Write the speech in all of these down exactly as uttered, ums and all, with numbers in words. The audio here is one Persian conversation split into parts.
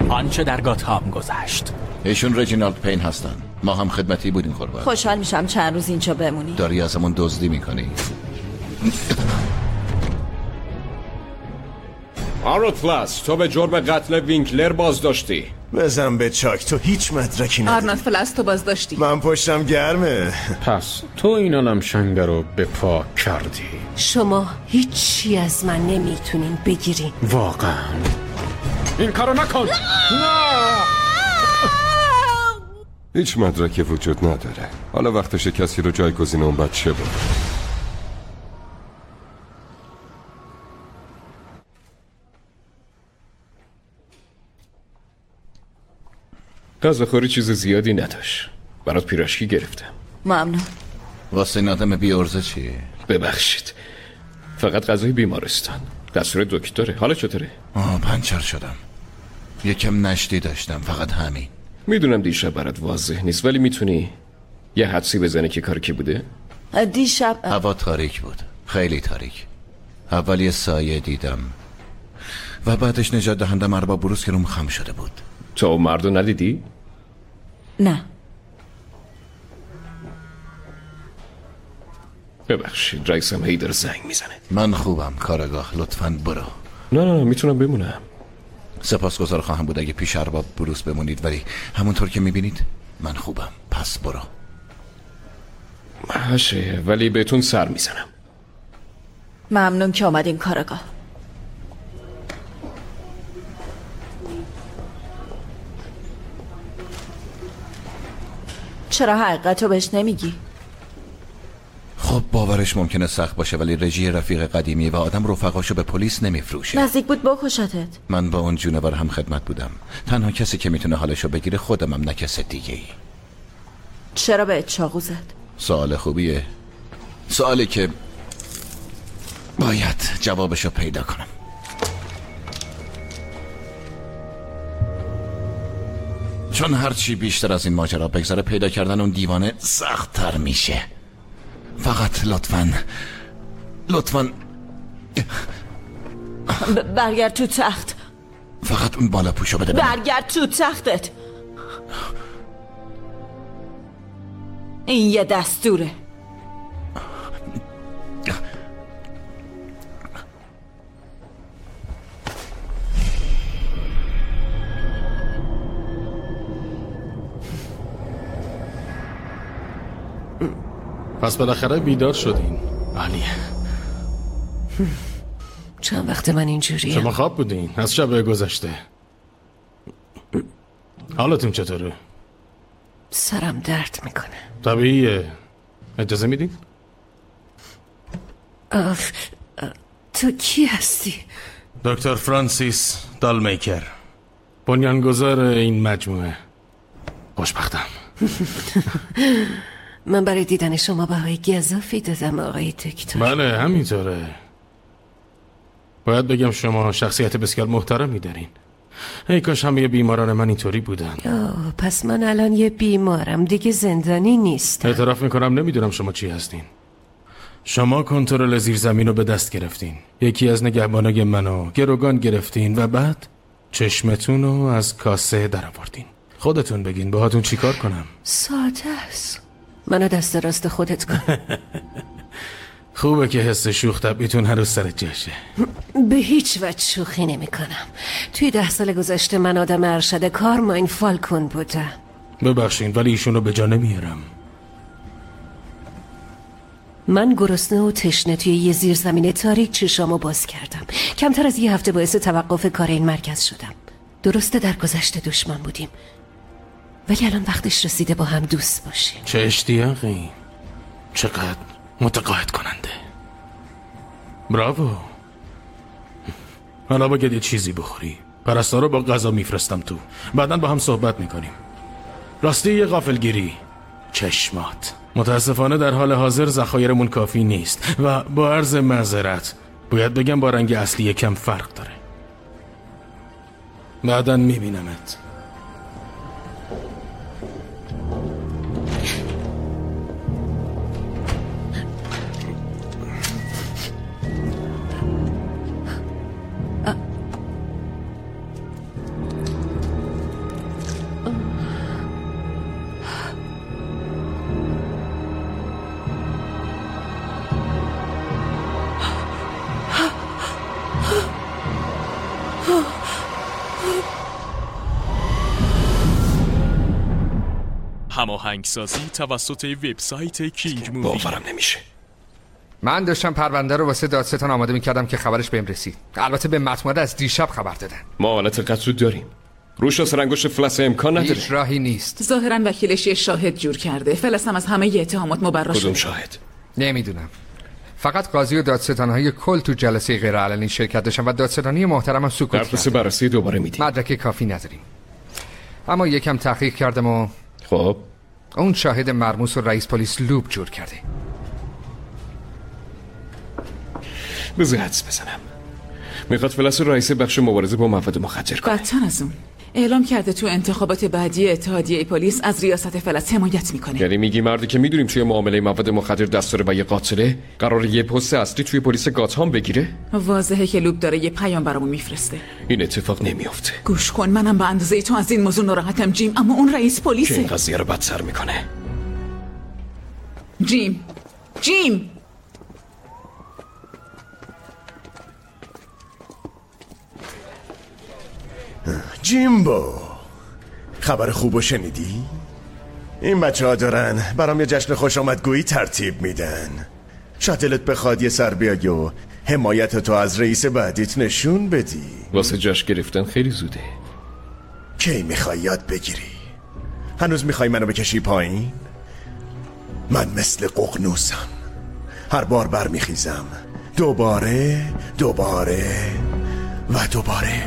آنچه در گاتام گذشت. ایشون رجینالد پین هستن. ما هم خدمتی بودیم قربان. خوشحال میشم چند روز اینجا بمونی. داری ازمون دزدی میکنی؟ آرنولد فلاس، تو به جرم قتل وینکلر بازداشتی. بزن به چاک، تو هیچ مدرکی نداری. آرنولد فلاس، تو بازداشتی. من پشتم گرمه. پس تو این عالم شنگه رو به پا کردی. شما هیچی از من نمیتونین بگیرین. واقعا این کارو نکن. هیچ مدرکی وجود نداره. حالا وقتش کسی رو جایگزین اون بچه بود. غذاخوری چیز زیادی نداشت. برات پیراشکی گرفتم. ممنون. واسه این آدم بی ارزه چیه؟ ببخشید، فقط غذای بیمارستان. دستور دکتره. حالا چطوره؟ آه پنچر شدم. یکم نشتی داشتم، فقط همین. میدونم دیشب برات واضح نیست، ولی میتونی یه حدسی بزنی که کار کی بوده؟ دیشب هوا تاریک بود، خیلی تاریک. اول یه سایه دیدم و بعدش نجات دهندم ارباب بروس که روم خم شده بود. تو مردو ندیدی؟ نه. ببخشید، رئیسم هیدر زنگ میزنه. من خوبم کارگاه، لطفاً برو. نه نه میتونم بمونم. سپاسگزار خواهم بود اگه پیش ارباب بروس بمونید، ولی همونطور که میبینید من خوبم. پس برو. باشه، ولی بهتون سر میزنم. ممنون که آمدین کارگاه. چرا حقیقت رو بهش نمیگی؟ خب باورش ممکنه سخت باشه، ولی رژی رفیق قدیمی و آدم رفقاشو به پلیس نمیفروشه. نزدیک بود بکشتت. من با اون جونور هم خدمت بودم. تنها کسی که میتونه حالشو بگیره خودمم، نه کس دیگه ای. چرا به چاقو زد؟ سوال خوبیه، سوالی که باید جوابشو پیدا کنم. چون هرچی بیشتر از این ماجرا بگذره پیدا کردن اون دیوانه سخت تر میشه. فقط لطفاً لطفاً ب- برگرد تو تخت. فقط اون بالا پوشو بده بهم. برگرد تو تختت. این یه دستوره. پس بالاخره بیدار شدین. عالیه. چند وقت من اینجوریه؟ شما خواب بودین از شب گذشته. حالتون چطوره؟ سرم درد میکنه. طبیعیه. اجازه میدین؟ آف... تو کی هستی؟ دکتر فرانسیس دالمیکر، بنیانگذار این مجموعه. خوشبختم. من برای دیدن شما بهای گزافی دادم آقای دکتر. بله همینطوره. باید بگم شما شخصیت بسیار محترمی دارین. ای کاش همه بیماران من اینطوری بودن. آه، پس من الان یه بیمارم، دیگه زندانی نیستم. اعتراف میکنم نمیدونم شما چی هستین. شما کنترل زیرزمین رو به دست گرفتین. یکی از نگهبانای منو گروگان گرفتین و بعد چشمتون رو از کاسه در آوردین. خودتون بگین باهاتون چیکار کنم؟ ساده است. منو دست راست خودت کن. خوبه که حس شوخ طبعیتون هر روز سر جاشه. به هیچ وجه شوخی نمی کنم. توی ده سال گذشته من آدم ارشد کارماین فالکون بودم. ببخشین ولی ایشونو به جا نمیارم. من گرسنه و تشنه توی یه زیر زمین تاریک چشامو باز کردم. کمتر از یه هفته باعث توقف کار این مرکز شدم. درسته در گذشته دشمن بودیم، ولی الان وقتش رسیده با هم دوست باشیم. چه اشتیاقی، چقدر متقاعد کننده. براوو. حالا باید یه چیزی بخوری. پرستارا با غذا میفرستم تو، بعدن با هم صحبت میکنیم. راستی یه غافلگیری، چشمات. متاسفانه در حال حاضر ذخایرمون کافی نیست و با عرض معذرت باید بگم با رنگ اصلی یکم فرق داره. بعدن میبینمت. هماهنگسازی توسط وبسایت کینگ مووی. باورم نمیشه. من داشتم پرونده رو واسه دادستان آماده میکردم که خبرش بهم رسید. البته به متموره از دیشب خبر دادن. ما حالت قتل داریم. روش از انگشت فلس امکان نداره. هیچ راهی نیست. ظاهرا وکیلش یه شاهد جور کرده. فلس هم از همه ی اتهامات مبرا شده. کدوم شاهد؟ نمیدونم. فقط قاضی و دادستانهای کل تو جلسه غیرعلنی شرکت داشتن و دادستانی محترمم سکوت کرد. درس بررسی دوباره میدیم. مدرک کافی نداریم. اما یکم تحقیق کردم و خب اون شاهد مرموز و رئیس پلیس لوب جور کرده. بذار حدس بزنم. میخواد فلس رئیس بخش مبارزه با مواد مخدر کنه. بدتر از اون اعلام کرده تو انتخابات بعدی اتحادیه پلیس از ریاست فلس حمایت میکنه. یعنی میگی مردی که میدونیم توی معامله مواد مخدر دست داره و یه قاتله قرار یه پست اصلی توی پلیس گاتهام بگیره؟ واضحه که لوب داره یه پیام برامون میفرسته. این اتفاق نمیافته. گوش کن، منم به اندازه تو از این موضوع ناراحتم جیم، اما اون رئیس پلیسه که این قضیه رو بدتر میکنه. جیم جیم جیمبو، خبر خوبو شنیدی؟ این بچه ها دارن برام یه جشن خوش آمدگویی ترتیب میدن. شاید دلت بخواد یه سر بیای و حمایت تو از رئیس بعدیت نشون بدی. واسه جشن گرفتن خیلی زوده. کی میخوای یاد بگیری؟ هنوز میخوای منو بکشی پایین؟ من مثل ققنوسم، هر بار برمیخیزم، دوباره دوباره و دوباره.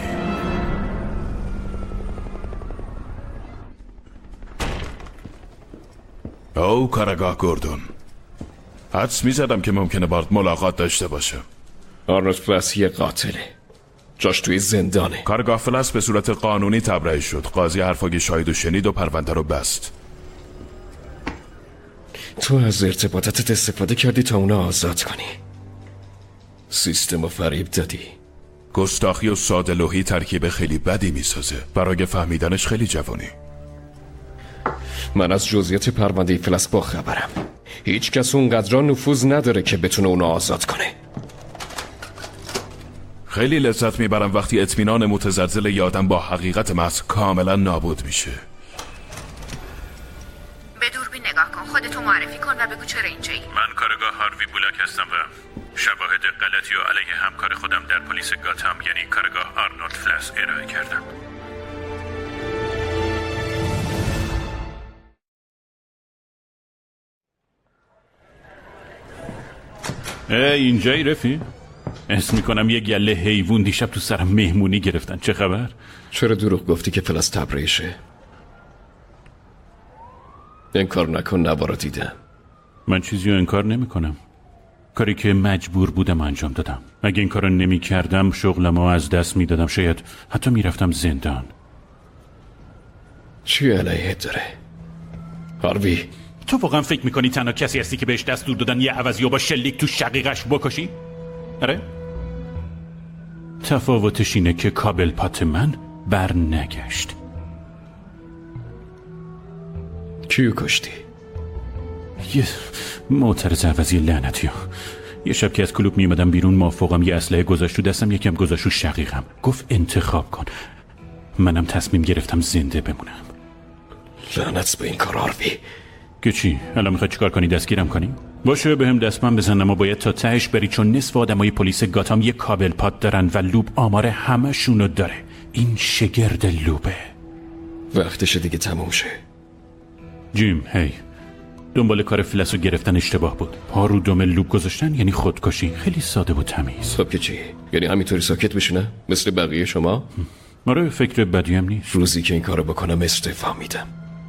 او کارگاه گوردون، حدس میزدم که ممکنه بارد ملاقات داشته باشه. آرنولد فلس یه قاتله، جاش توی زندانه. کارگاه فلس به صورت قانونی تبرئه شد. قاضی حرفاگی شاهد و شنید و پرونده رو بست. تو از ارتباطاتت استفاده کردی تا اونا آزاد کنی. سیستم و فریب دادی. گستاخی و ساده‌لوحی ترکیب خیلی بدی میسازه. برای فهمیدنش خیلی جوانی. من از جزئیات پرونده فلس با خبرم. هیچ کس اونقدر نفوذ نداره که بتونه اونو آزاد کنه. خیلی لذت میبرم وقتی اطمینان متزلزل یادم با حقیقت محض کاملا نابود میشه. به دوربین نگاه کن، خودتو معرفی کن و بگو چرا اینجایی. من کارگاه هاروی بولاک هستم و شواهد غلطی و علیه همکار خودم در پلیس گاتهام یعنی کارگاه آرنولد فلس ارائه کردم. اینجایی رفی؟ اسم میکنم یه گله حیوان دیشب تو سرم مهمونی گرفتن. چه خبر؟ چرا دروغ گفتی که فلس تبرئه شه؟ انکار نکن، نبارا دیدم. من چیزی رو انکار نمی کنم. کاری که مجبور بودم انجام دادم. اگه این کارو نمی کردم شغلم رو از دست می دادم، شاید حتی می رفتم زندان. چی علیه داره؟ هاروی، تو واقعا فکر میکنی تنها کسی هستی که بهش دستور دادن یه عوضی و با شلیک تو شقیقش بکشی؟ آره؟ تفاوتش اینه که کابل پات من بر نگشت. کیو کشتی؟ یه معترض عوضی لعنتی ها. یه شب که از کلوب میمدم بیرون مافوقم یه اسلحه گذاشت تو دستم، یکم گذاشت رو شقیقم. گفت انتخاب کن. منم تصمیم گرفتم زنده بمونم. لعنت به این کار هاروی. که چی؟ الان میخوای چیکار کنی؟ دستگیرم کنی؟ باشه بهم دستمن بزن، اما باید تا تهش بری، چون نصف آدمای پلیس گاتهام یه کابل پات دارن و لوب آمار همه شونو داره. این شگرد لوبه. وقتشه دیگه تموم شه. جیم، هی دنبال کار فلس رو گرفتن اشتباه بود. پا رو دم لوب گذاشتن یعنی خودکشی. خیلی ساده و تمیز. خب که چی؟ یعنی همینطوری ساکت بشینه؟ مثل بقیه شما؟ آره، فکر بدی هم نیست. روزی که این کارو بکنم استعفا میدم.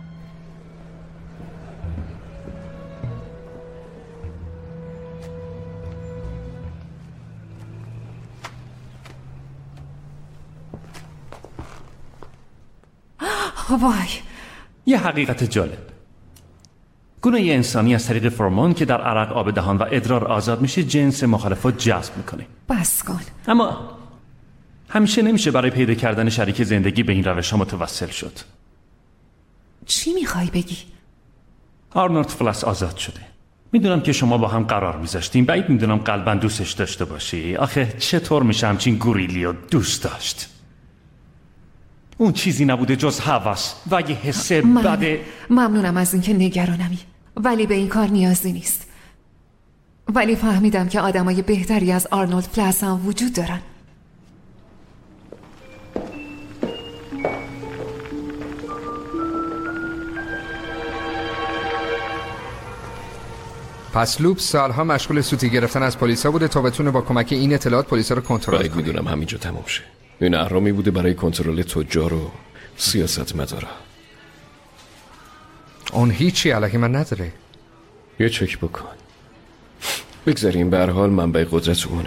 وای، یه حقیقت جالب. گونه انسانی از طریق فرمون که در عرق، آب دهان و ادرار آزاد میشه جنس مخالف رو جذب میکنه. بس کن. اما همیشه نمیشه برای پیدا کردن شریک زندگی به این روش ها متوسل شد. چی میخوای بگی؟ آرنولد فلس آزاد شده. میدونم که شما با هم قرار میذاشتیم. بعید میدونم قلباً دوستش داشته باشی. آخه چطور میشه همچین گوریلی رو دوست داشت؟ اون چیزی نبوده جز هوس و یه حس من... بده. ممنونم از اینکه نگرانمی، ولی به این کار نیازی نیست. ولی فهمیدم که آدمای بهتری از آرنولد فلس هم وجود دارن. پس لوب سالها مشغول سوتی گرفتن از پلیسا بوده تا بتونه با کمک این اطلاعات پلیسا رو کنترل کنه. میدونم همینجا تموم شه. این اهرامی بوده برای کنترل تجار و سیاستمدارا. اون هیچی علیه من نداره. یه چک بکن. بگذاریم به هر حال منبع قدرت اونه.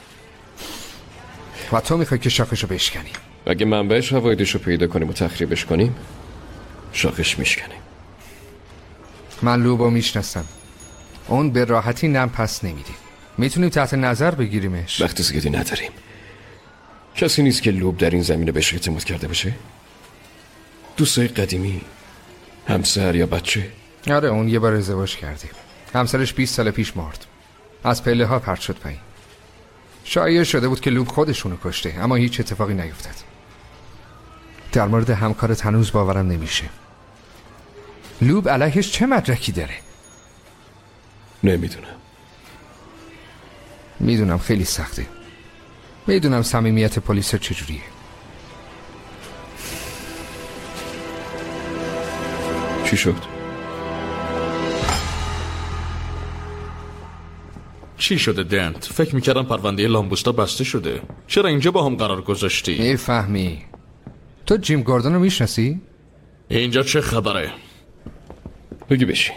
و تو میخوای که شاخشو بشکنی؟ اگه منبعش حوایدشو پیدا کنیم و تخریبش کنیم شاخش میشکنیم. من لوبو میشناسم. اون به راحتی نم پس نمیدی. میتونیم تحت نظر بگیریمش. وقت زیادی نداریم. کسی نیست که لوب در این زمینه بهش اعتماد کرده باشه؟ دوستای قدیمی، همسر یا بچه؟ آره اون یه بار ازدواج کرده. همسرش بیست سال پیش مرد. از پله ها پرت شد پایین. شایع شده بود که لوب خودشونو کشته، اما هیچ اتفاقی نیفتاد. در مورد همکارت هنوز باورم نمیشه. لوب علیهش چه مدرکی داره؟ نمیدونم. میدونم خیلی سخته. میدونم صمیمیت پلیس چجوریه. چی شد؟ چی شده دنت؟ فکر میکردم پرونده لامبوستا بسته شده. چرا اینجا با هم قرار گذاشتی؟ میفهمی. تو جیم گوردن رو میشناسی؟ اینجا چه خبره؟ بگی بشین.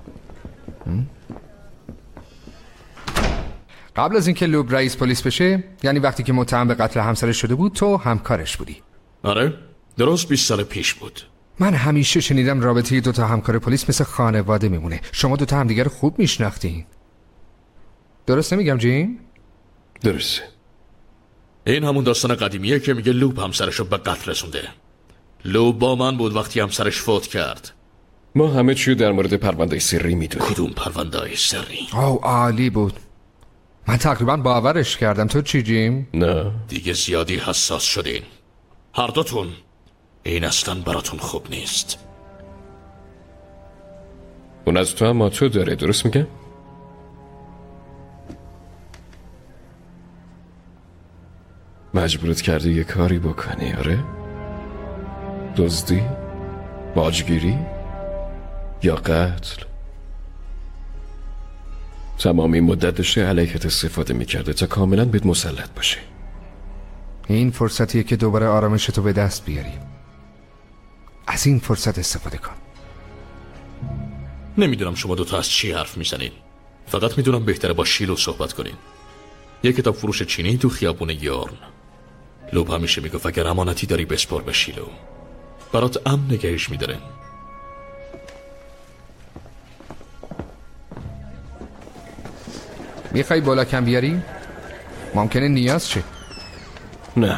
قبل از اینکه لوب رئیس پلیس بشه، یعنی وقتی که متهم به قتل همسرش شده بود، تو همکارش بودی. آره درست بیست سال پیش بود. من همیشه شنیدم رابطه دو تا همکار پلیس مثل خانواده میمونه. شما دو تا همدیگر خوب میشناختین. درست نمیگم جیم؟ درسته. این همون داستان قدیمیه که میگه لوب همسرشو به قتل رسونده. لوب با من بود وقتی همسرش فوت کرد. ما همه چیو در مورد پرونده سری میدونیم. کدوم پرونده سری؟ آو عالی بود. من تقریبا باورش کردم. تو چی جیم؟ نه دیگه زیادی حساس شدین هر دوتون. این اصلا براتون خوب نیست. اون از تو هم تو داره، درست میگم؟ مجبورت کرده یه کاری بکنی، آره؟ دزدی؟ باجگیری؟ یا قتل؟ تمام این مدت داشته علیهت استفاده میکرده تا کاملا بهت مسلط باشه. این فرصتیه که دوباره آرامشتو به دست بیاری. از این فرصت استفاده کن. نمیدونم شما دوتا از چی حرف میزنین. فقط میدونم بهتره با شیلو صحبت کنین. یه کتاب فروش چینی تو خیابون یورن. لوب همیشه میگفت اگر امانتی داری بسپار به شیلو، برات امن نگهش میداره. میخوای بالا کم بیاری؟ ممکنه نیاز شه. نه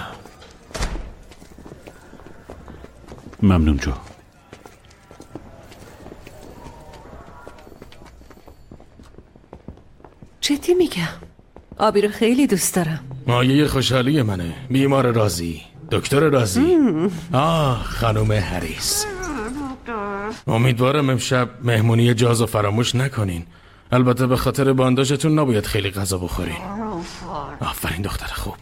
ممنون جو. جدی میگم آبی رو خیلی دوست دارم. مایه خوشحالی منه. بیمار راضی، دکتر راضی. آه خانم هریس، امیدوارم امشب مهمونی جاز و فراموش نکنین. البته به خاطر بانداژتون نباید خیلی غذا بخورین. آفرین دختر خوب.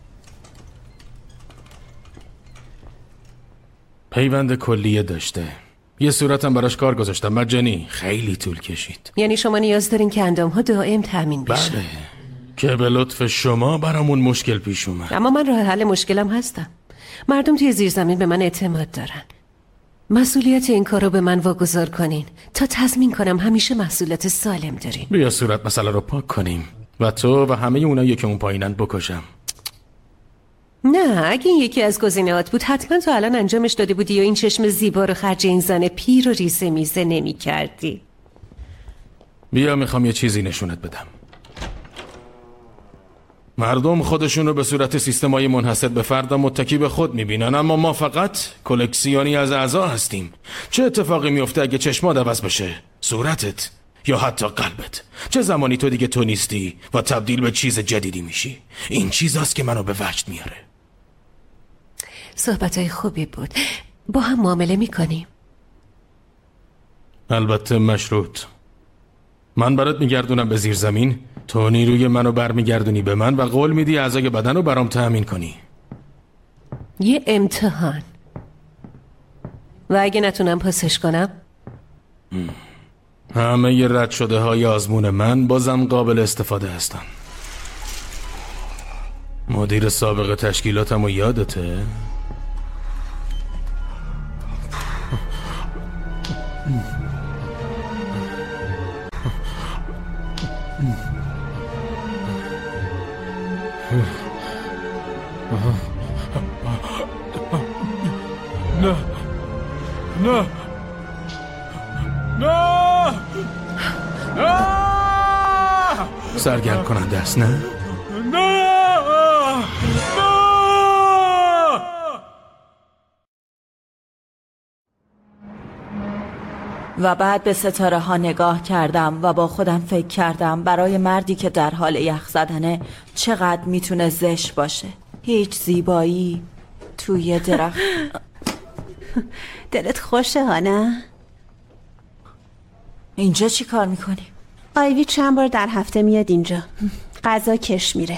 پیوند کلیه داشته. یه صورتم براش کار گذاشتم مجانی. خیلی طول کشید. یعنی شما نیاز دارین که اندام ها دائم تامین بشه؟ بله، که به لطف شما برامون مشکل پیش اومد. اما من راه حل مشکلم هستم. مردم توی زیرزمین به من اعتماد دارن. مسئولیت این کارو به من واگذار کنین تا تضمین کنم همیشه محصولات سالم دارین. بیا صورت مسئله رو پاک کنیم و تو و همه اونایی که اون پایینن بکشم. نه، اگه این یکی از گزینه‌هات بود حتما تا الان انجامش داده بودی و این چشم زیبا رو خرج این زن پیر و ریزه میزه نمی کردی. بیا میخوام یه چیزی نشونت بدم. مردم خودشون رو به صورت سیستمای منحصر به فرد و متکی به خود میبینن، اما ما فقط کلکسیونی از اعضا هستیم. چه اتفاقی میفته اگه چشمات عوض بشه؟ صورتت یا حتی قلبت. چه زمانی تو دیگه تو نیستی و تبدیل به چیز جدیدی میشی؟ این چیزاست که منو به وجد میاره. صحبتهای خوبی بود. با هم معامله میکنیم؟ البته مشروط. من برات میگردونم به زیر زمین، تو نیروی منو برمیگردونی به من و قول میدی اعضای بدن رو برام تأمین کنی. یه امتحان. و اگه نتونم پاسش کنم؟ همه ی رد شده های آزمون من بازم قابل استفاده هستن. مدیر سابق تشکیلاتم رو یادته؟ نه نه نه نه سرگرم کننده است نه؟ نه و بعد به ستاره ها نگاه کردم و با خودم فکر کردم برای مردی که در حال یخ زدنه چقدر میتونه زشت باشه. هیچ زیبایی توی درخت. دلت خوشه ها نه؟ اینجا چی کار میکنی؟ آیوی چند بار در هفته میاد اینجا، غذا کش میره.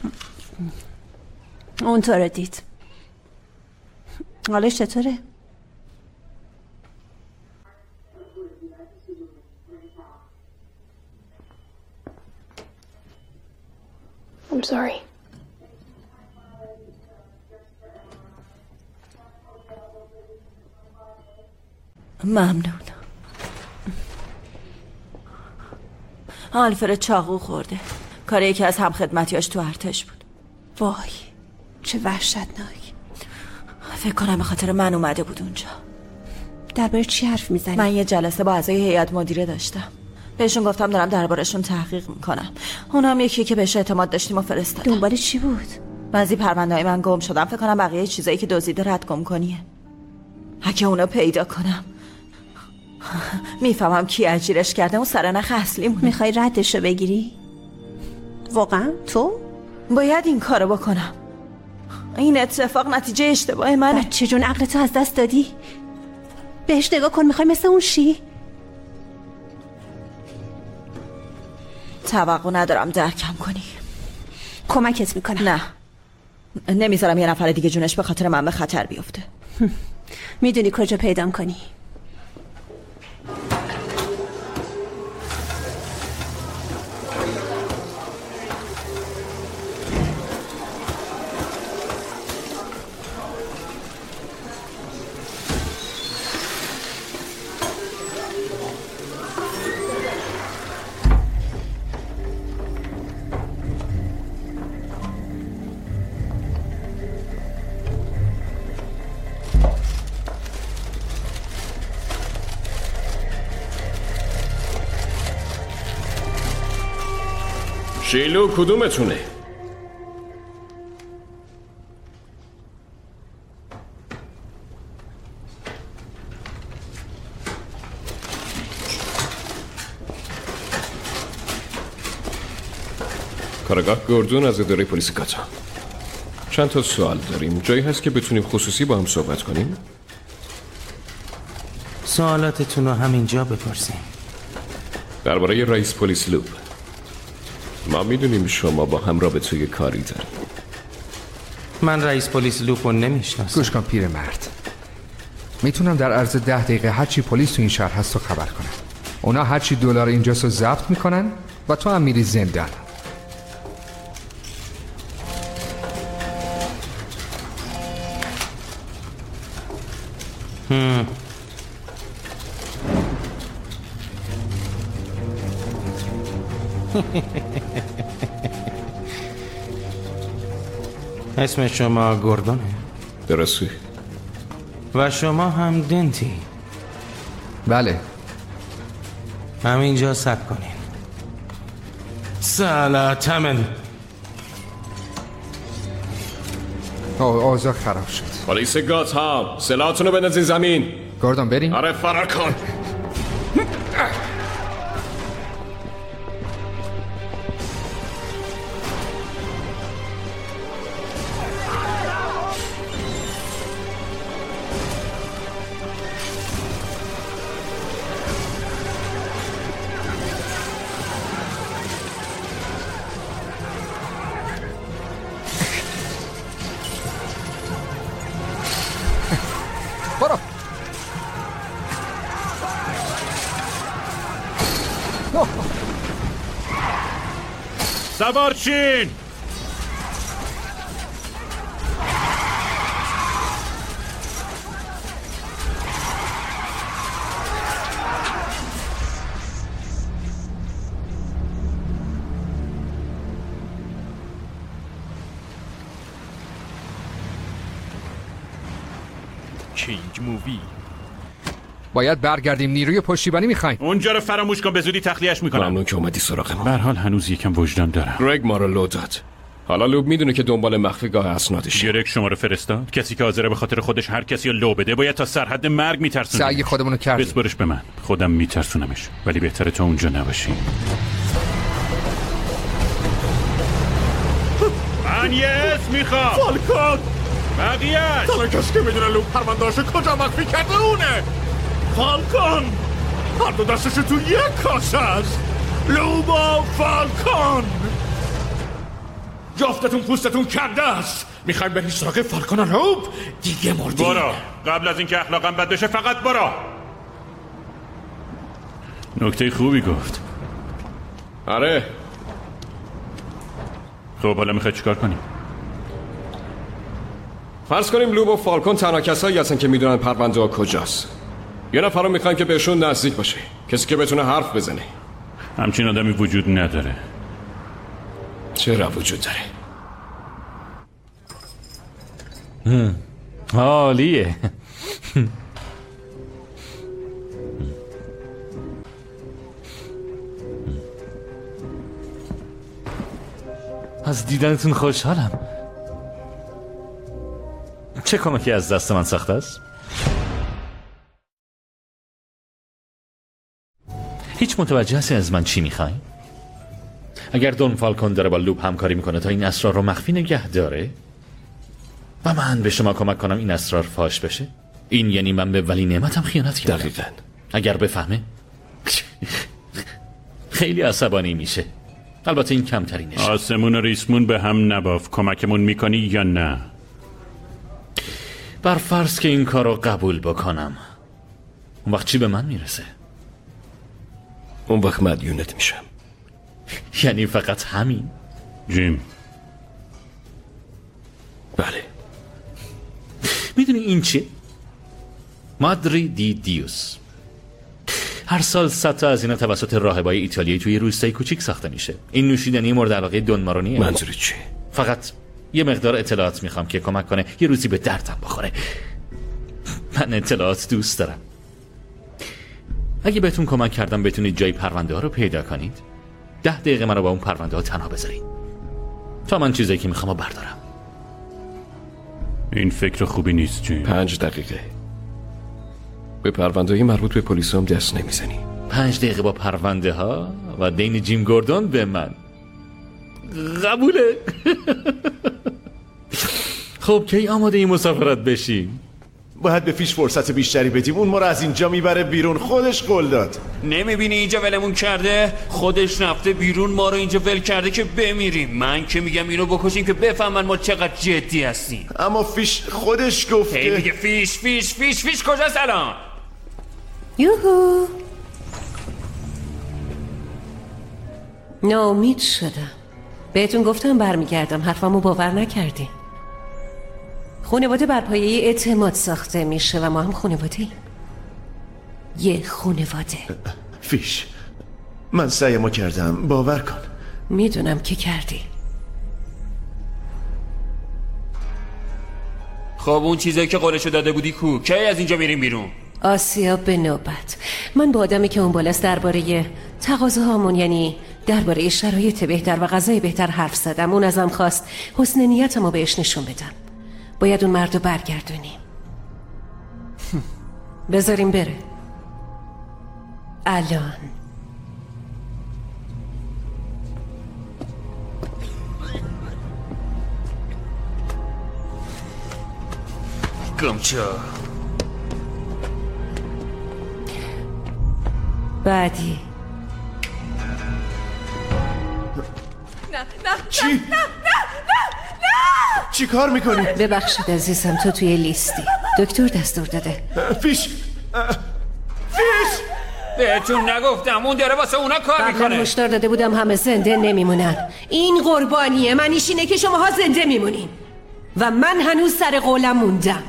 اون تو رو دید. حالش چطوره؟ I'm sorry. ممنون. آلفرد چاقو خورده. کار یکی از همخدمتیاش تو ارتش بود. وای چه وحشتناک. فکر کنم به خاطر من اومده بود اونجا. درباره چی حرف میزنی؟ من یه جلسه با اعضای هیئت مدیره داشتم. بهشون گفتم دارم دربارشون تحقیق میکنم. اونم یکی که بهش اعتماد داشتیم و فرستادم. دنبال چی بود؟ بعضی پرونده‌های من گم شدم. فکر کنم بقیه چیزایی که دزدیده رد گم کنیه. اگه اونو پیدا کنم میفهمم کی اجیرش کرده و سرنخ اصلی مونه. میخوای ردشو بگیری؟ واقعا تو؟ باید این کارو بکنم. این اتفاق نتیجه اشتباه منه. بچه جون عقلتو از دست دادی؟ بهش نگاه کن. میخوای مثل اون شی؟ توقع ندارم درکم کنی. کمکت میکنم. نه نمیذارم یه نفر دیگه جونش به خاطر من به خطر بیفته. میدونی کجا پیدام کنی؟ شیلو کدومتونه؟ کارگاه گوردون از اداره پلیس گاتام. چند تا سوال داریم. جایی هست که بتونیم خصوصی با هم صحبت کنیم؟ سوالاتتون رو همینجا بپرسیم. درباره رئیس پلیس لوب. ما میدونیم شما با هم رابطه کاری داریم. من رئیس پلیس لوپ رو نمیشناسم. گوش کن پیر مرد، میتونم در عرض ده دقیقه هرچی پلیس تو این شهر هست رو خبر کنم. اونا هرچی دلار اینجاست رو ضبط میکنن و تو هم میری زندان. هم. اسم شما گوردونه؟ درسته. و شما هم دنتی؟ بله. همینجا صبر کنین. سلامتمن. اوضاع خراب شد. پلیس گاتام سلاحتون رو بندازین زمین. گوردون بریم؟ آره فرار کن. برو. سوار چین. کینگ مووی. باید برگردیم. نیروی پشتیبانی میخوایم. اونجا رو فراموش کن، به زودی تخلیه‌اش میکنم. ممنون که اومدی سراغ ما. به هر حال هنوز یکم وجدان دارم. گرگ ما رو لو داد. حالا لوب میدونه که دنبال مخفیگاه اسنادش. گرگ شما رو فرستاد. کسی که حاضره به خاطر خودش هر کسی رو لو بده باید تا سرحد مرگ میترسونه. سعی خودمونو کردیم. بسپارش به من. خودم میترسونمش. ولی بهتره تا اونجا نباشی. من یه اسم میخوام. فالکون. بقیه‌اش. تنها کسی که میدونه لوب پرونده‌اشو کجا مخفی کرده اونه. فالکون. هر دو دستش تو یک کاسه است. لوب و فالکون. جفتتون پوستتون کنده است. میخوایم بریم سراغ فالکون و لوب؟ دیگه مردی. برو. قبل از اینکه اخلاقم بد بشه فقط برو. نکته خوبی گفت. آره. خب حالا میخوای چیکار کنیم؟ فرض کنیم لوب و فالکون تنها کسایی هستن که میدونن پرونده ها کجاست. یه نفر رو میخوایم که بهشون نزدیک باشه، کسی که بتونه حرف بزنه. همچین آدمی وجود نداره. چرا وجود داره؟ هم. عالیه. از دیدنتون خوشحالم. چه کمکی از دست من سخت است؟ هیچ متوجه هستی از من چی میخوای؟ اگر دون فالکون داره با لوب همکاری میکنه تا این اسرار رو مخفی نگه داره و من به شما کمک کنم این اسرار فاش بشه، این یعنی من به ولی نعمتم خیانت کردم. دقیقاً. اگر بفهمه خیلی عصبانی میشه. البته این کمترینش. آسمون و ریسمون به هم نباف. کمکمون میکنی یا نه؟ بر فرض که این کار رو قبول بکنم، اون وقت چی به من میرسه؟ اون وقت مدیونت میشم. یعنی فقط همین؟ جیم. بله. میدونی این چی؟ مادری دی دیوس. هر سال صد تا از اینا توسط راهبای ایتالیایی توی روستای کوچیک ساخته میشه. این نوشیدنی مورد علاقه دون مارونیه. منظورت چی؟ فقط یه مقدار اطلاعات میخوام که کمک کنه یه روزی به دردم بخوره. من اطلاعات دوست دارم. اگه بهتون کمک کردم بتونید جای پرونده ها رو پیدا کنید، ده دقیقه من رو با اون پرونده ها تنها بذارید تا من چیزایی که میخوام رو بردارم. این فکر خوبی نیست جیم. پنج دقیقه به پرونده های مربوط به پلیس هم دست نمیزنی. پنج دقیقه با پرونده ها و دین جیم گوردون به من قبوله. خب کی آماده این مسافرت بشیم؟ باید به فیش فرصت بیشتری بدیم. اون ما رو از اینجا میبره بیرون. خودش قول داد. نمیبینی اینجا ولمون کرده؟ خودش رفته بیرون، ما رو اینجا ول کرده که بمیریم. من که میگم اینو بکشیم که بفهمن ما چقدر جدی هستیم. اما فیش خودش گفته. هی میگه فیش فیش فیش فیش کجاست الان؟ یوهو. ناامید شدم. بهتون گفتم برمیگردم، حرفمو باور نکردی. خانواده بر پایه اعتماد ساخته میشه و ما هم خانواده ایم. یه خانواده. فیش، من سعیمو کردم، باور کن. میدونم که کردی. خب اون چیزایی که قولشو داده بودی کو؟ کی از اینجا میریم بیرون؟ آسیا به نوبت. من با آدمی که اون بالاست درباره تقاضاهامون، یعنی درباره شرایط بهتر و غذای بهتر حرف زدم. اون ازم خواست حسن نیتمو بهش نشون بدم. باید اون مردو برگردونیم. بذاریم بره الان. گمچا بعدی. نه نه چی؟ نه نه نه نه چی کار میکنی؟ ببخشید عزیزم، تو توی لیستی. دکتر دستور داده. فیش فیش بهتون نگفتم اون داره واسه اونا کار میکنه. میکنه. هشدار داده بودم همه زنده نمیمونن. این قربانیه، معنیش اینه که شماها زنده میمونین و من هنوز سر قولم موندم.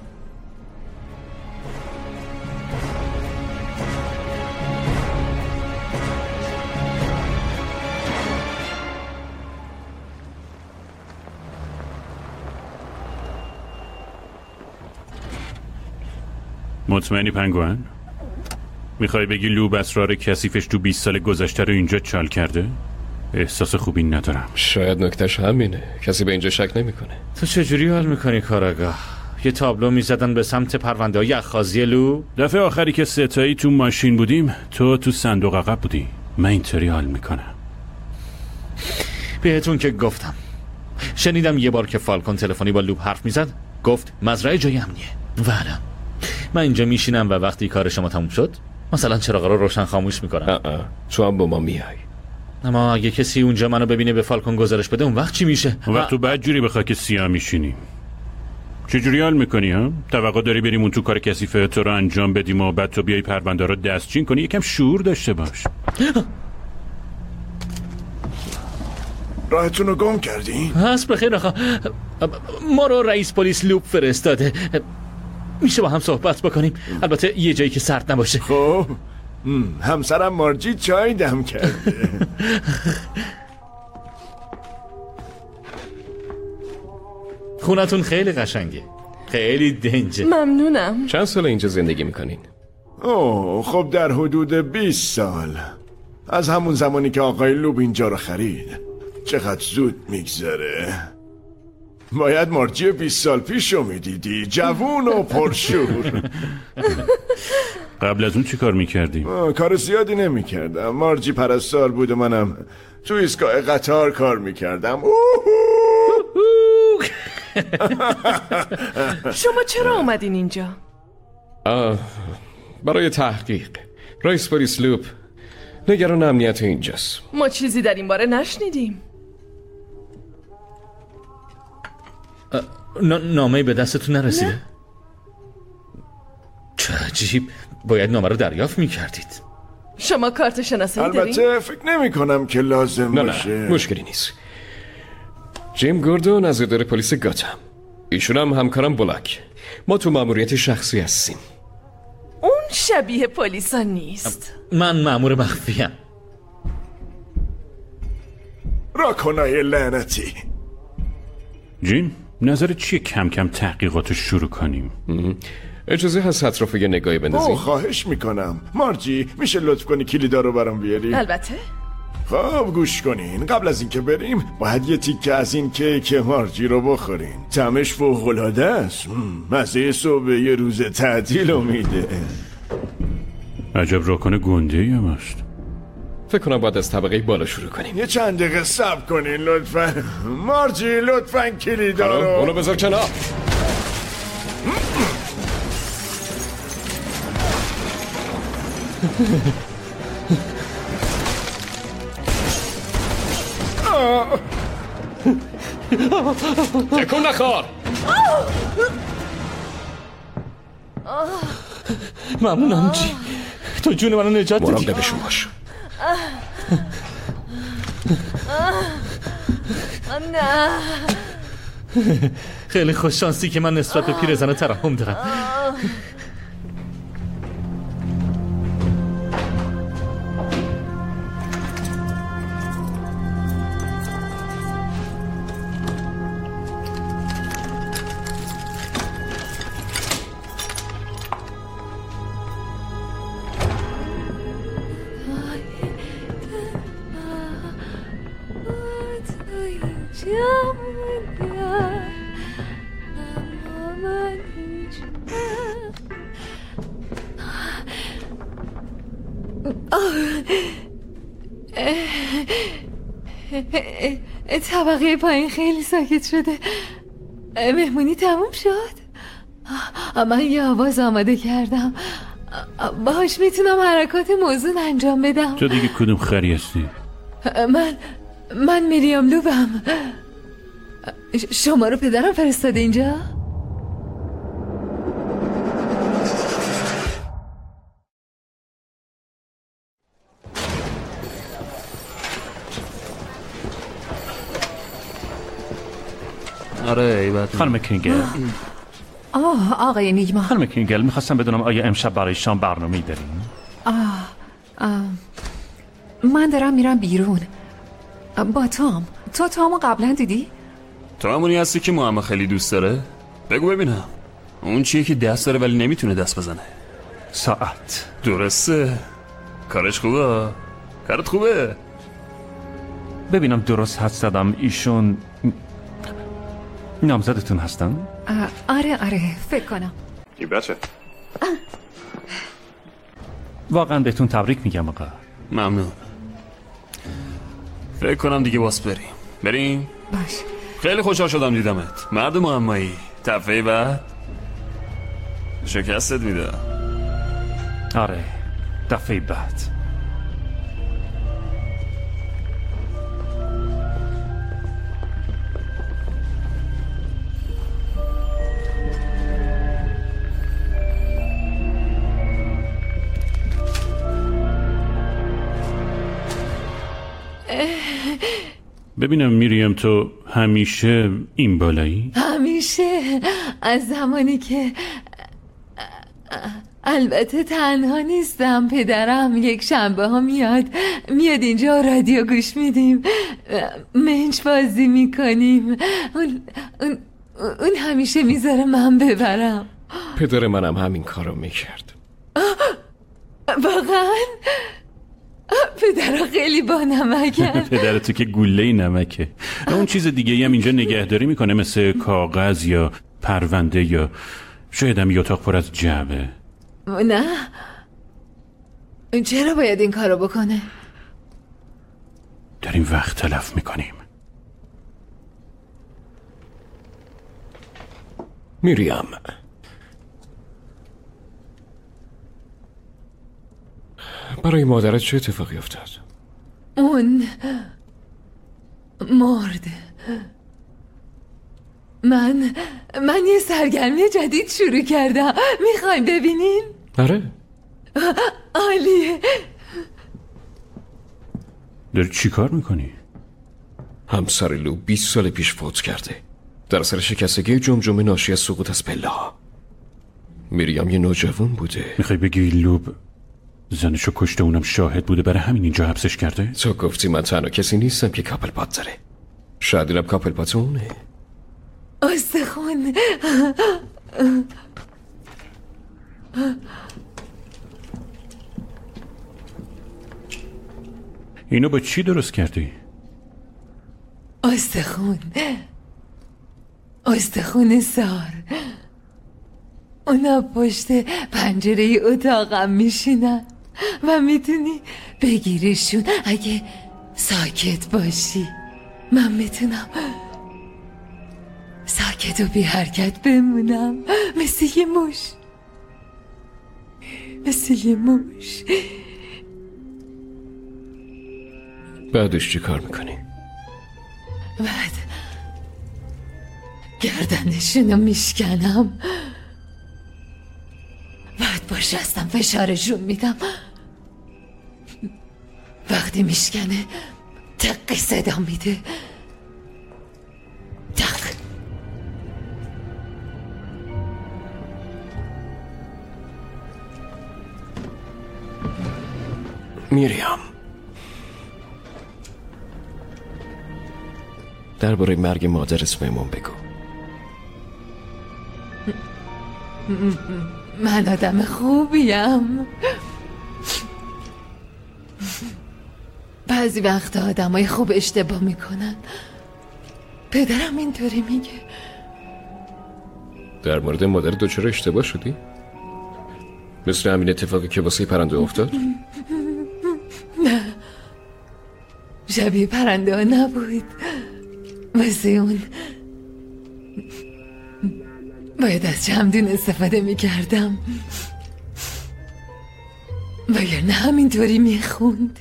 مطمئنی پنگوئن؟ میخوای بگی لوب اسرار کثیفش تو بیست سال گذشته رو اینجا چال کرده؟ احساس خوبی ندارم. شاید نکتهش همینه، کسی به اینجا شک نمیکنه. تو چجوری حال میکنی کاراگاه؟ یه تابلو میزدن به سمت پرونده های اخاذی لوب؟ دفعه آخری که ستایی تو ماشین بودیم تو تو صندوق عقب بودی. من اینطوری حال میکنم. بهتون که گفتم. شنیدم یه بار که فالکون تلفنی با لوب حرف میزد گفت مزرعه جای امنیه. والا من اینجا میشینم و وقتی کار شما تموم شد مثلا چراغا رو روشن خاموش میکنم. تو هم با ما میای. اما اگه کسی اونجا منو ببینه به فالکون گزارش بده اون وقت چی میشه؟ اون وقت تو بعد جوری به خاک سیاه میشینی. چجوری حال میکنی ها؟ توقع داری بریم اون تو کار کثیف تو رو انجام بدیم و بعد تو بیای پرونده رو دستچین کنی؟ یکم شعور داشته باش. راهتون رو گم کردین؟ هست بخیر آقا. ما رو رئیس پلیس لوب فرستاده. میشه با هم صحبت بکنیم؟ البته یه جایی که سرد نباشه. خب همسرم مارجی چای دم کرده. خونتون خیلی قشنگه، خیلی دنجه. ممنونم. چند سال اینجا زندگی میکنین؟ اوه خب در حدود بیست سال. از همون زمانی که آقای لوب اینجا رو خرید. چقدر زود میگذره. باید مارجی بیست سال پیش رو میدیدی، جوون و پرشور. قبل از اون چی کار میکردی؟ کار زیادی نمیکردم. مارجی پرستار بود و منم تو ایستگاه قطار کار میکردم. شما چرا آمدین اینجا؟ آه برای تحقیق. رئیس پلیس لوب نگران امنیت اینجاست. ما چیزی در این باره نشنیدیم. نامه به دستتون نرسیده؟ نه. چه عجیب، باید نامه رو دریافت میکردید. شما کارت شناسایی دارین؟ البته فکر نمی کنم که لازم نه باشه. نه مشکلی نیست. جیم گوردون از اداره پلیس گاتم. ایشون هم همکارم بلاک. ما تو ماموریت شخصی هستیم. اون شبیه پلیسا نیست. من مامور مخفیم. راکنای لعنتی. جیم نظرت چیه کم کم تحقیقاتو شروع کنیم؟ اجازه هست اطراف یه نگاهی بندازیم؟ اوه خواهش میکنم. مارجی میشه لطف کنی کلیدا رو برام بیاری؟ البته. خب گوش کنین، قبل از اینکه بریم باید یه تیکه از این کیک مارجی رو بخورین. طعمش فوق‌العاده است. مزه صبح یه روز تعطیل رو میده. عجب راکنه گنده ای هم است. فکر کنم باید از طبقه بالا شروع کنیم. یه چند دقیقه صبر کنین لطفا. مارجی لطفا کلیدا رو اونو بذار کنار. تکون نخور. ممنونم جی، تو جون منو نجات دادی. مراقبشون باش. نه خیلی خوش شانسی که من نسبت به پیرزن ترحم دارم. طبقه پایین خیلی ساکت شده. مهمونی تموم شد. من یه آواز آماده کردم، باهاش میتونم حرکات موزون انجام بدم. تو دیگه کدوم خری هستی؟ من من میریام لوبم. شما رو پدرم فرستاده اینجا؟ آره ایبت. خانم کینگل. آه آقای نیگما. خانم کینگل میخواستم بدونم آیا امشب برای شام برنامه‌ای داریم؟ آه, آه من دارم میرم بیرون با تام. تو تامو قبلا دیدی؟ تو همونی هستی که محمد خیلی دوست داره؟ بگو ببینم اون چیه که دست داره ولی نمیتونه دست بزنه؟ ساعت. درسته. کارش خوبه. کارت خوبه. ببینم درست حد زدم ایشون نامزدتون هستن؟ آره آره فکر کنم. این بچه واقعا بهتون تبریک میگم آقا. ممنون. فکر کنم دیگه باس بریم. بریم؟ باش. خیلی خوشحال شدم دیدمت مرد معمایی. دفعه بعد شکستت میده. آره دفعه بعد. ببینم میریم تو همیشه این بالایی؟ همیشه از زمانی که البته تنها نیستم. پدرم یک شنبه ها میاد میاد اینجا رادیو گوش میدیم منچ بازی میکنیم. اون, اون, اون همیشه میذاره من ببرم. پدر منم همین کارو میکرد. واقعا؟ پدرها خیلی با نمکن. پدر تو که گله نمکه. اون چیز دیگه هم اینجا نگهداری میکنه مثل کاغذ یا پرونده یا شاید هم اتاق پر از جعبه. نه چرا باید این کارو بکنه؟ داریم وقت تلف میکنیم. میریم برای مادرت چه اتفاقی افتاد؟ اون مرد. من من یه سرگرمی جدید شروع کردم. میخوایم ببینین؟ آره عالیه. داری چی کار میکنی؟ همسر لو بیست سال پیش فوت کرده در اثر شکستگی جمجمه ناشی از سقوط از پله ها. میریم یه نوجوان بوده. میخوای بگی لوب زنشو کشته اونم شاهد بوده برای همین اینجا حبسش کرده؟ تو گفتی من تنها کسی نیستم که کاپل پات داره. شاید اینم کاپل پات اونه. استخون. اینو با چی درست کردی؟ استخون. استخون سار. اونا پشت پنجره اتاقم میشینن و میتونی بگیریشون اگه ساکت باشی. من میتونم ساکت و بی حرکت بمونم مثل یه موش. مثل یه موش. بعدش چی کار میکنی؟ بعد گردنشونو میشکنم. بعد با شستم فشارشون میدم. وقتی میشکنه تق صدا میده. تق. میریم درباره مرگ مادر اسممون بگو. من آدم خوبیم. بعضی وقتا آدمای خوب اشتباه میکنن. پدرم اینطوری میگه. در مورد مادر تو چرا اشتباه شدی؟ مثل همین اتفاقی که واسه پرنده افتاد؟ نه شبیه پرنده ها نبود. واسه اون باید از چمدون استفاده میکردم وگرنه همینطوری میخوند.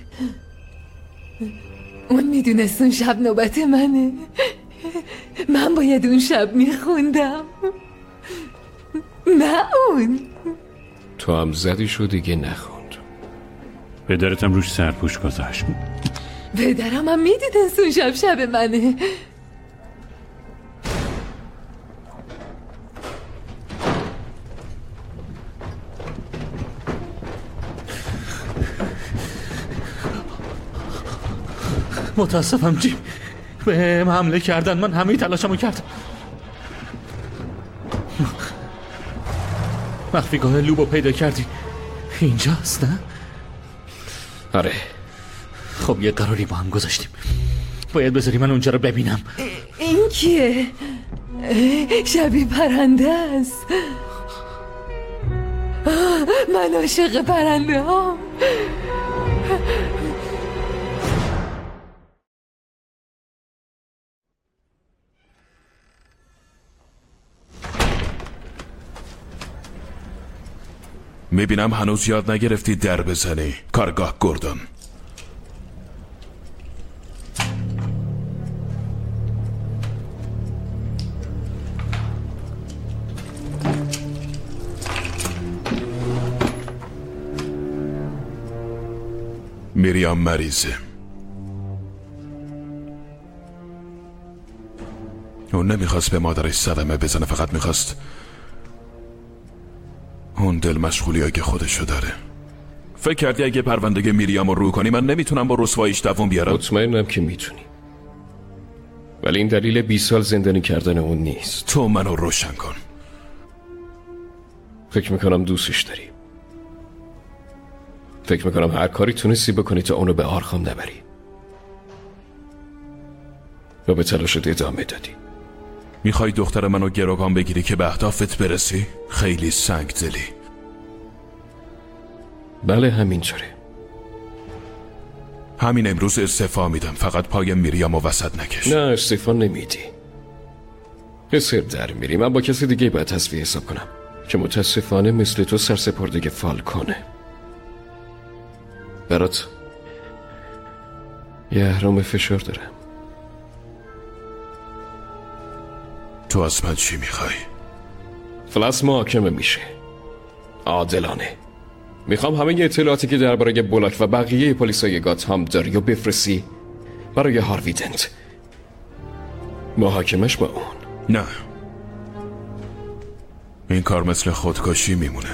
اون میدونست اون شب نوبت منه. من باید اون شب میخوندم نه اون. تو هم زدی شو دیگه نخوند. پدرتم روش سرپوش گذاشت. پدرم هم میدونست اون شب شب منه. متاسفم جیم، به حمله کردن. من همه تلاشمو کردم. مخفیگاه لوبو پیدا کردی؟ اینجاست نه؟ آره. خب یه قراری با هم گذاشتیم، باید بذاری من اونجا رو ببینم. این کیه؟ شبیه پرنده است. من عاشق پرنده هم. میبینم هنوز یاد نگرفتی در بزنی. کارگاه گوردون. میریام مریضه. اون نمیخواست به مادرش صدمه بزنه، فقط میخواست اون دل مشغولی که خودشو داره. فکر کردی اگه پرونده میریام رو رو کنی من نمیتونم با رسواییش دووم بیارم؟ مطمئنم که میتونی، ولی این دلیل بیست سال زندانی کردن اون نیست. تو منو روشن کن. فکر میکنم دوستش داری. فکر میکنم هر کاری تونستی بکنی تا اونو به آرخام نبری و به تلاشت ادامه دادی. میخوای دختر منو گروگان بگیری که به اهدافت برسی؟ خیلی سنگ دلی. بله همینطوره. همین امروز استعفا میدم، فقط پای میریامو وسط نکش. نه استعفا نمیدی. اسر در میری. من با کسی دیگه باید تصفیه حساب کنم که متاسفانه مثل تو سرسپرده فالکونه. برات یه اهرام فشار دارم. تو از من چی میخوای؟ فلس محاکمه میشه عادلانه. میخوام همه ی اطلاعاتی که درباره بولاک و بقیه پلیسای گاتهام داری و بفرستی برای هاروی دنت. محاکمش با اون. نه، این کار مثل خودکشی میمونه.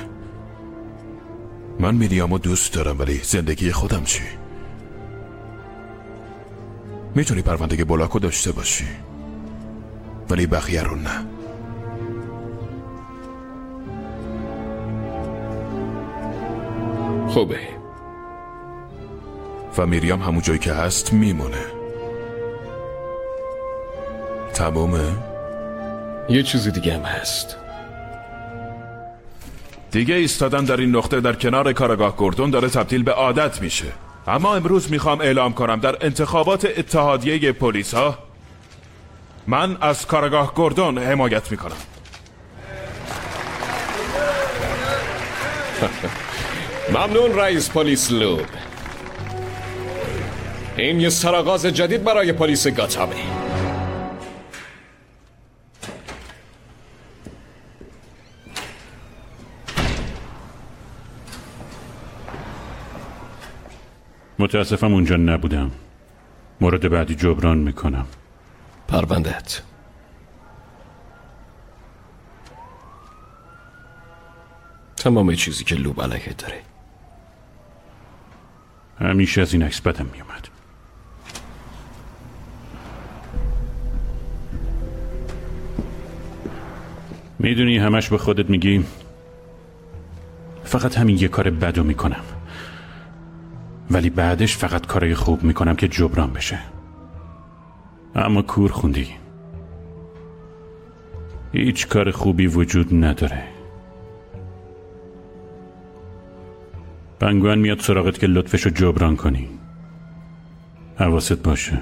من میریامو دوست دارم، ولی زندگی خودم چی؟ میتونی پرونده بولاکو داشته باشی ولی بقیه رو نه. خوبه. و میریام همون جایی که هست میمونه. تمومه؟ یه چیز دیگه هم هست. دیگه ایستادن در این نقطه در کنار کارگاه گوردون داره تبدیل به عادت میشه. اما امروز میخوام اعلام کنم در انتخابات اتحادیه پلیس ها من از کارگاه گوردون حمایت میکنم. ممنون رئیس پلیس لوب. این یه سرآغاز جدید برای پلیس گاتامه. متاسفم اونجا نبودم. مورد بعدی جبران میکنم. پروندهت تمام چیزی که لوب علیه داره. همیشه از این عکس بدم میومد. میدونی همش به خودت میگی فقط همین یه کار بدو میکنم، ولی بعدش فقط کارای خوب میکنم که جبران بشه. اما کور خوندی. هیچ کار خوبی وجود نداره. پنگوئن میاد سراغت که لطفشو جبران کنی. حواست باشه.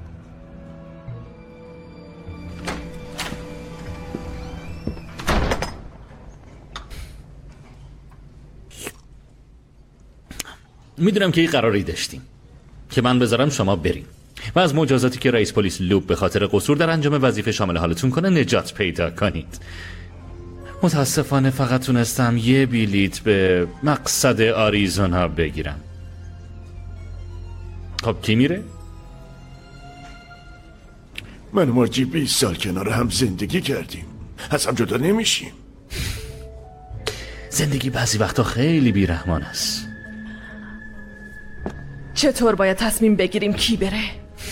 میدونم که این قراری داشتیم که من بذارم شما بریم و از مجازاتی که رئیس پلیس لوب به خاطر قصور در انجام وظیفه شامل حالتون کنه نجات پیدا کنید. متاسفانه فقط تونستم یه بلیت به مقصد آریزونا بگیرم. خب کی میره؟ من و مارجی بیست سال کنار هم زندگی کردیم، از هم جدا نمیشیم. زندگی بعضی وقتا خیلی بیرحمان است. چطور باید تصمیم بگیریم کی بره؟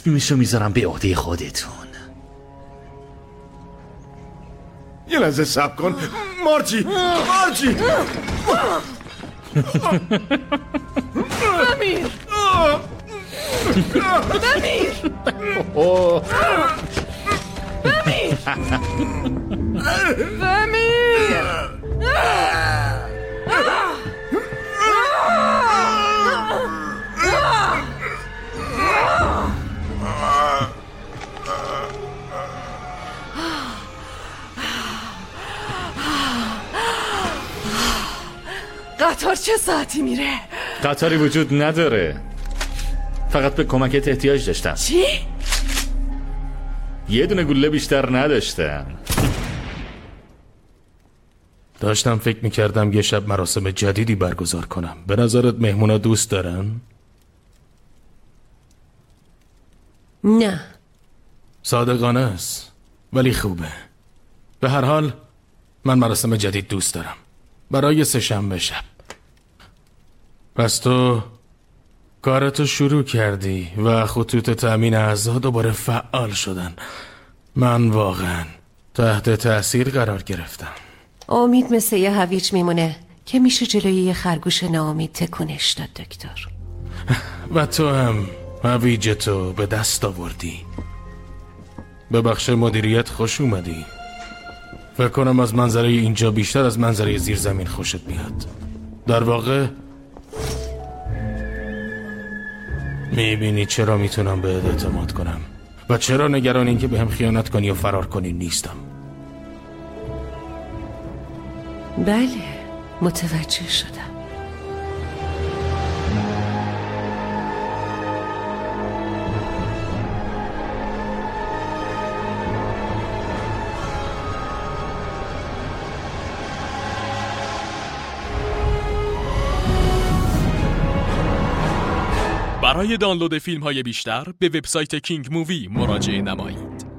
تصمیمشو میذارم به عهده خودتون. یه لحظه صبر کن مارتی مارتی بمیر بمیر بمیر بمیر قطار چه ساعتی میره؟ قطاری وجود نداره، فقط به کمکت احتیاج داشتم. چی؟ یه دونه گوله بیشتر نداشتم. داشتم فکر میکردم یه شب مراسم جدیدی برگزار کنم. به نظرت مهمونا دوست دارن؟ نه. صادقانه است ولی خوبه. به هر حال من مراسم جدید دوست دارم برای سه‌شنبه شب. پس تو کارتو شروع کردی و خطوط تأمین اعضا دوباره فعال شدن. من واقعا تحت تأثیر قرار گرفتم. امید مثل یه هویج میمونه که میشه جلوی یه خرگوش ناامید تکونش داد دکتر. و تو هم هویج تو به دست آوردی. به بخش مدیریت خوش اومدی. فکر کنم از منظره اینجا بیشتر از منظره زیر زمین خوشت میاد. در واقع میبینی چرا میتونم بهت اعتماد کنم و چرا نگران این که بهم خیانت کنی و فرار کنی نیستم. بله متوجه شدم. برای دانلود فیلم های بیشتر به وبسایت کینگ مووی مراجعه نمایید.